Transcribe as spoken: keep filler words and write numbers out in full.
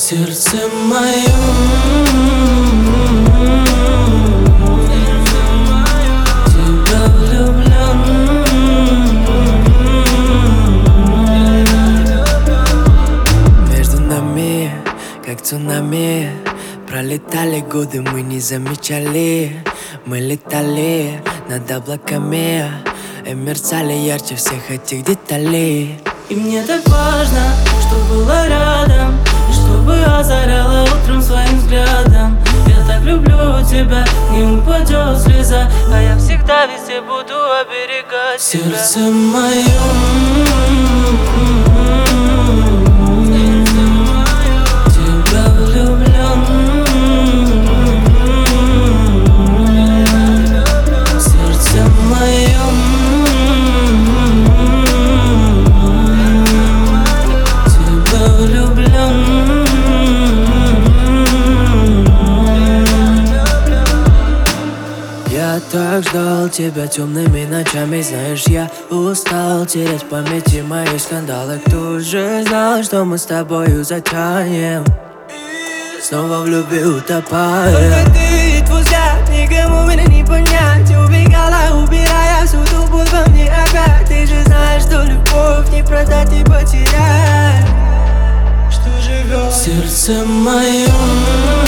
сердце мое. Тебя влюблен. Между нами, как цунами, пролетали годы, мы не замечали. Мы летали над облаками и мерцали ярче всех этих деталей. И мне так важно, что было рядом, и чтобы озаряла утром своим взглядом. Я так люблю тебя, не упадет слеза, а я всегда везде буду оберегать тебя. Сердце мое. Тебя влюблен. Сердце мое. Я так ждал тебя темными ночами. Знаешь, я устал терять в памяти мои скандалы. Кто же знал, что мы с тобою затянем, снова в любви утопаем. Только ты и твой взгляд, никому меня не понять. Убегала, убирая всю ту боль во мне опять. Ты же знаешь, что любовь не продать и потерять, что живет Сердце мое.